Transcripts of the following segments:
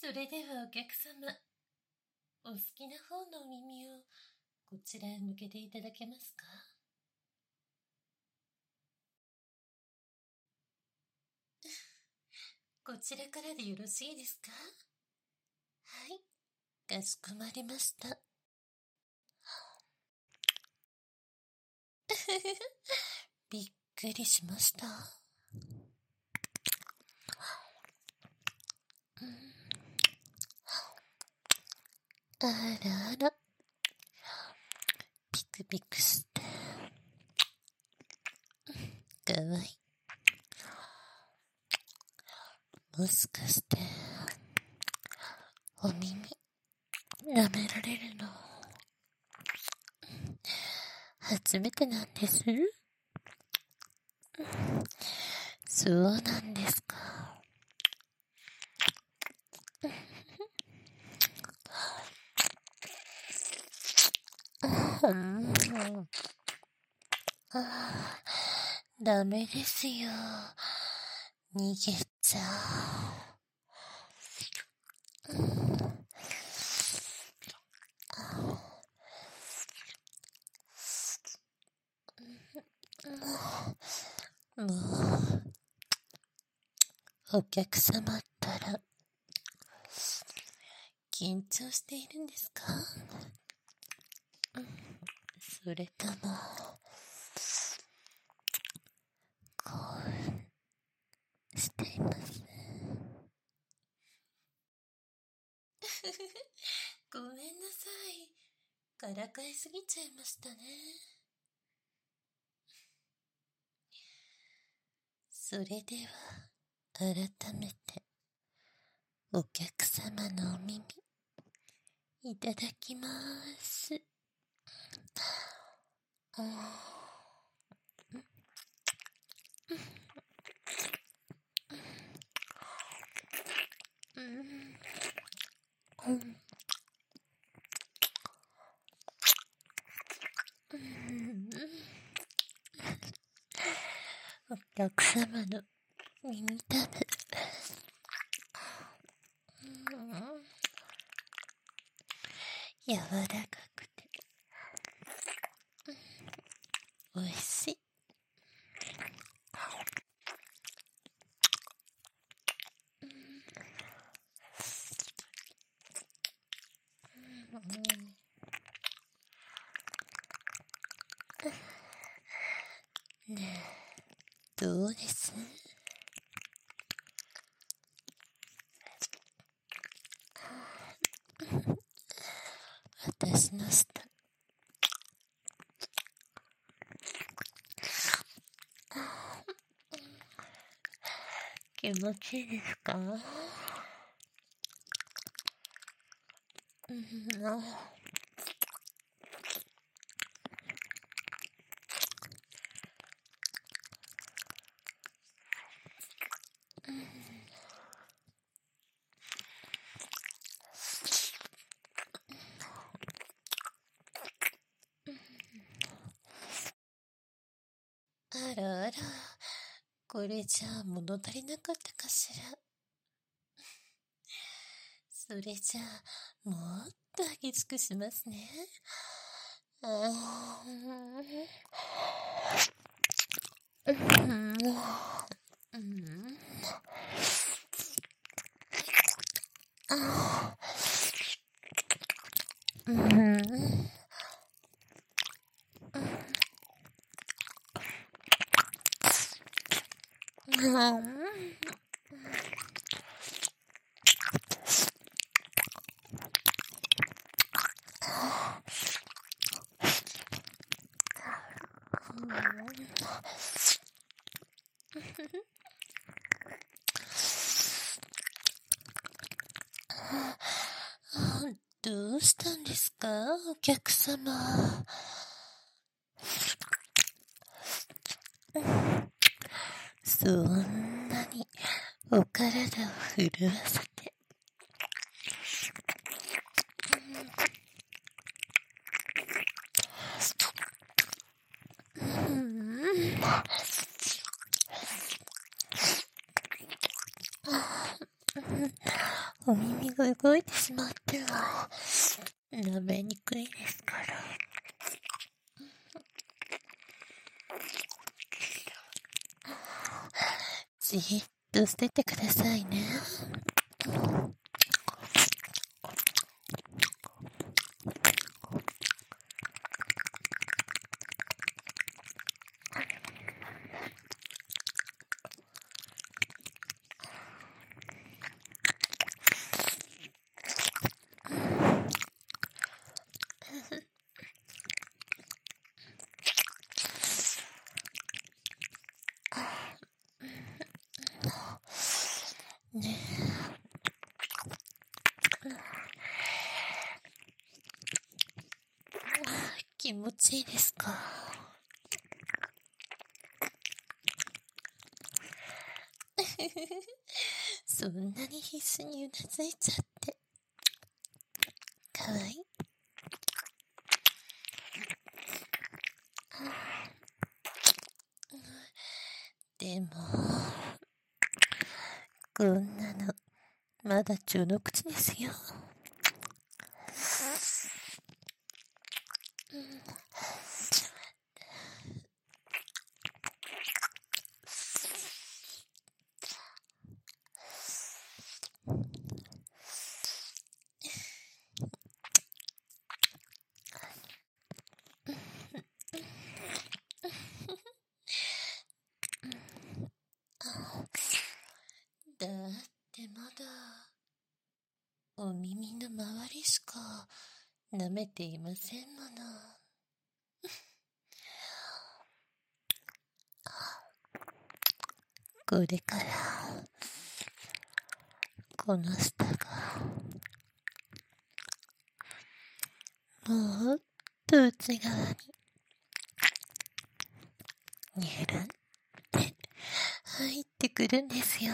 それではお客様、お好きな方のお耳をこちらへ向けていただけますか？こちらからでよろしいですか？はい、かしこまりました。びっくりしました。あらあら、ピクピクしてかわいい。もしかしてお耳舐められるの初めてなんです。そうなんですか。ダメですよ。逃げちゃう。もう、お客様ったら、緊張しているんですか？それとも、興奮しています。ごめんなさい。からかいすぎちゃいましたね。それでは、改めて、お客様のお耳、いただきます。お客様の耳たぶ、柔らかくておいしい。ねえ、どうです？私の舌、気持ちいいですか？あらあら、これじゃあ物足りなかったかしら。それじゃあ、もっと激しくしますね。どうしたんですか、お客様。そんなにお体を震わせて。 お耳が動いてしまっては舐めにくいですから。じーっと捨ててくださいね。ね気持ちいいですか？そんなに必死にうなずいちゃってかわいい。でもこんなのまだ序の口ですよ。だってまだお耳の周りしか舐めていませんもの。これからこの下がもっと内側ににゅるんって入ってくるんですよ。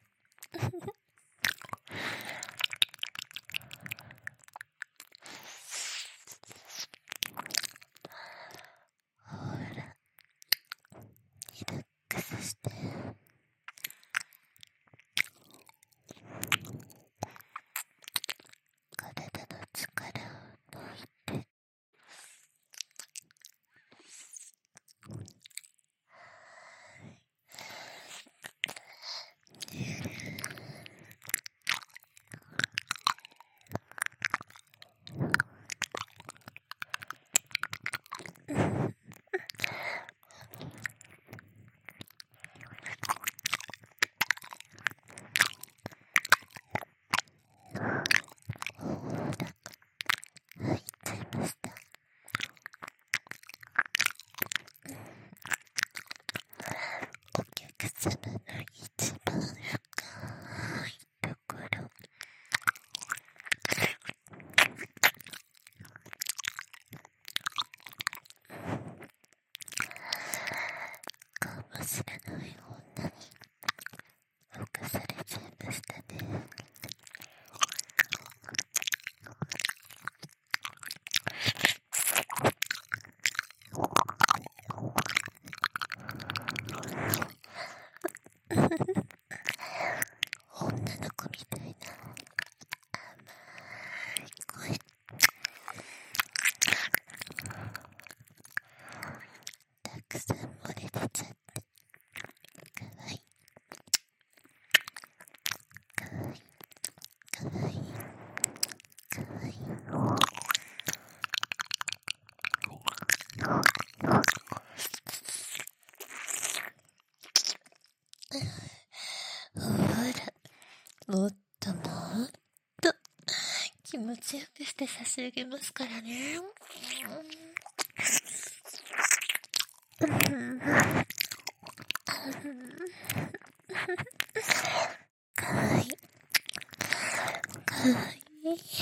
ほらリラックスして体の力を抜いて入っちゃいました。お客様の一番深いところかもしれない女に侵されちゃいましたね。女の子みたいな甘い声、たくさん漏れ出ちゃってかわいいかわいいかわいいかわいい。ほらもっともっと気持ちよくして差し上げますからね。かわいいかわいい。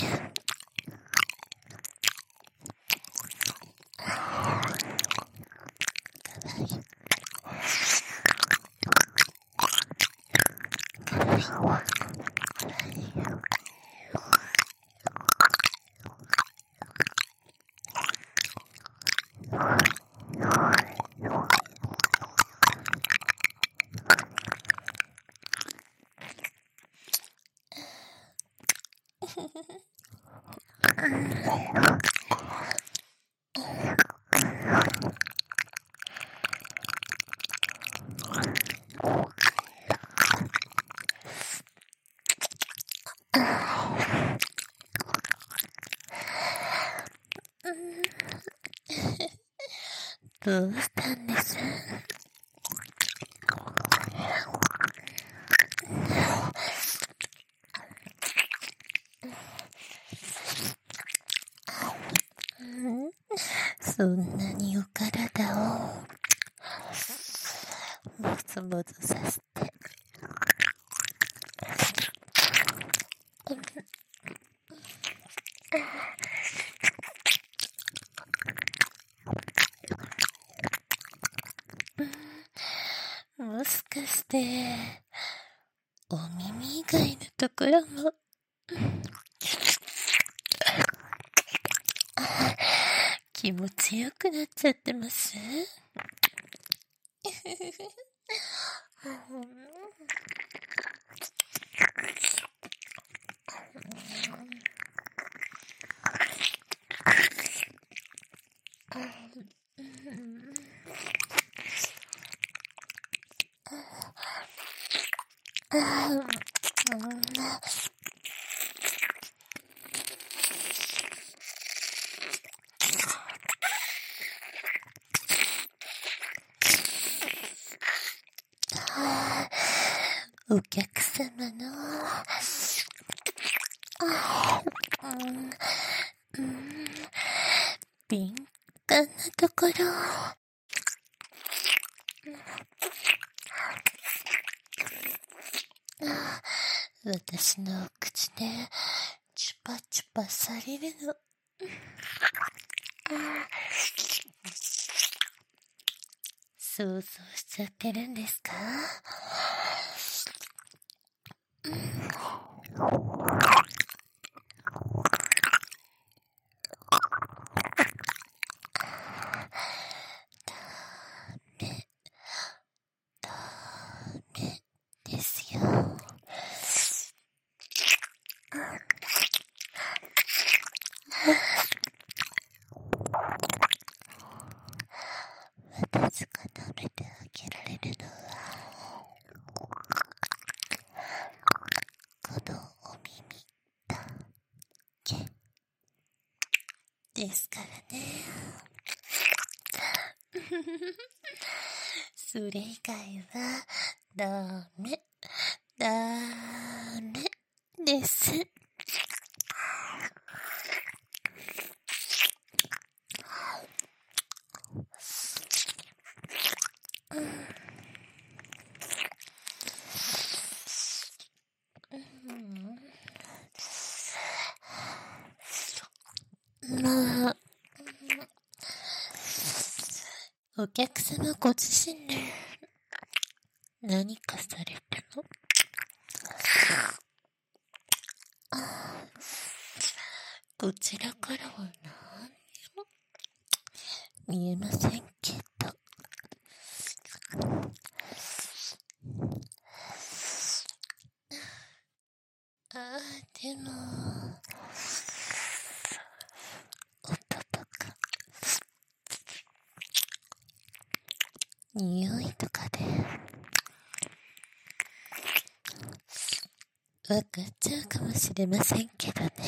どうしたんです？そんなにお体をもぞもぞさせてもしかしてお耳以外のところも気持ちよくなっちゃってます？お客様の敏感なところ私のお口でチュパチュパされるの想像しちゃってるんですか？ダメですよ。私が食べてあげられるのはこのお耳だけですからね。それ以外はダメです。まあ、お客様ご自身で何かされてもこちらからは何も見えませんけど、でも音とか匂いとかで分かっちゃうかもしれませんけどね。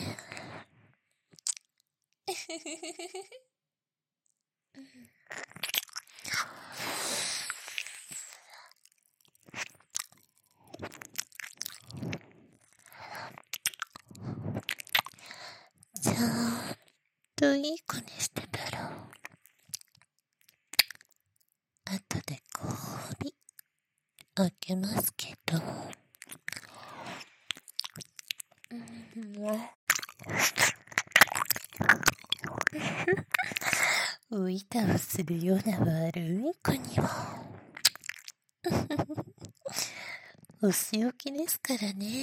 ちゃんといい子にしてたら後でご褒美あげますけど、おいたをするような悪い子にはお仕置きですからね。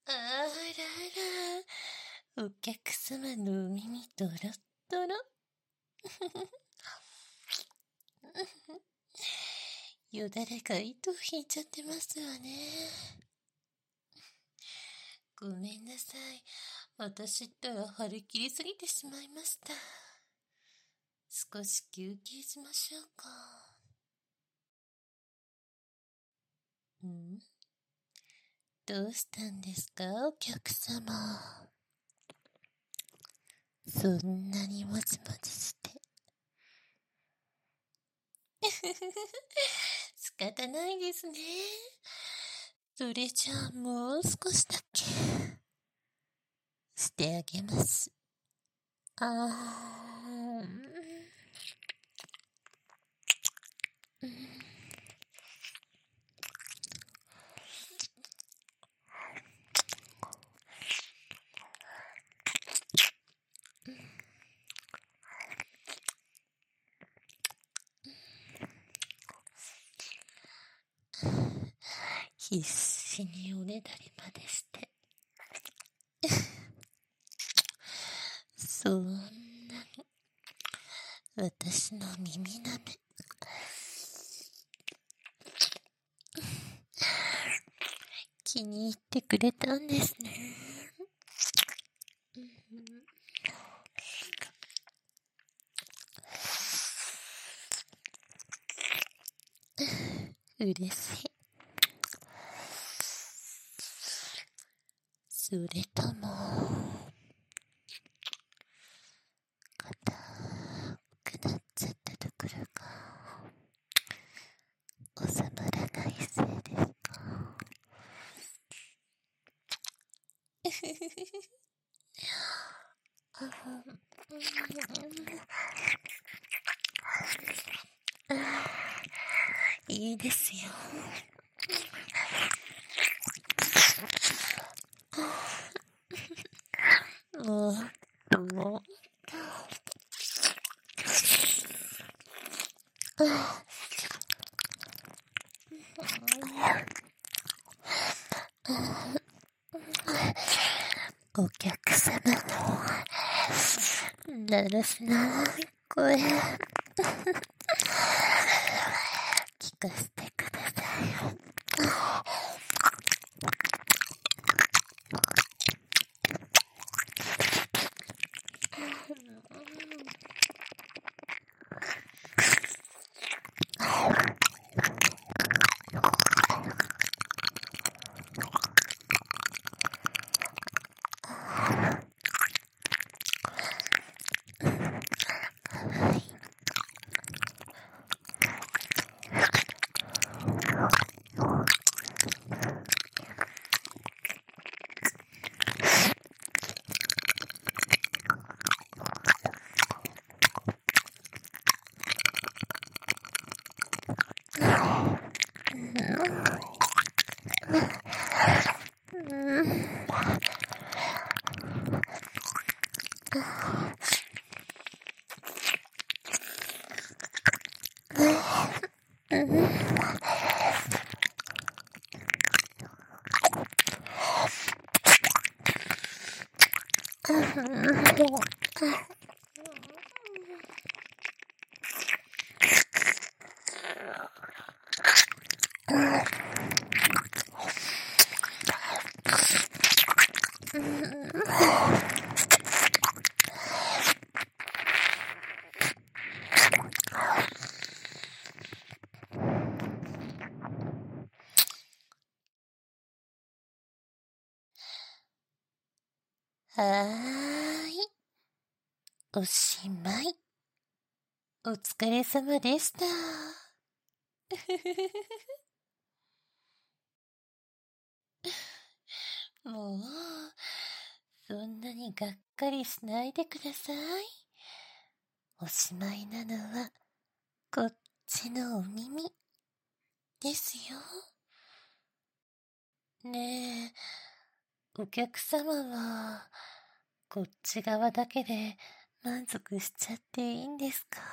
あらら、お客様のお耳ドロッドロ。よだれが糸を引いちゃってますわね。ごめんなさい。私ったら張り切りすぎてしまいました。少し休憩しましょうか。どうしたんですか、お客様。そんなにもちもちして。仕方ないですね。それじゃあもう少しだけしてあげます。必死におねだりまでして。そんなに私の耳なめ気に入ってくれたんですね。嬉しい。それとも硬くなっちゃったところが収まらないせいですか。いいですよ。もうお客様のだらしない声聞かせてください。はーい。おしまい。お疲れ様でした。もう、そんなにがっかりしないでください。おしまいなのは、こっちのお耳ですよ。ねえ、お客様は、こっち側だけで満足しちゃっていいんですか？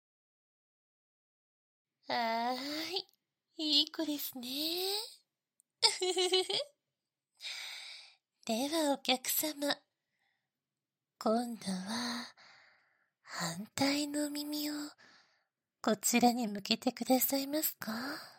はーい、いい子ですね。 ではお客様、今度は反対の耳をこちらに向けてくださいますか？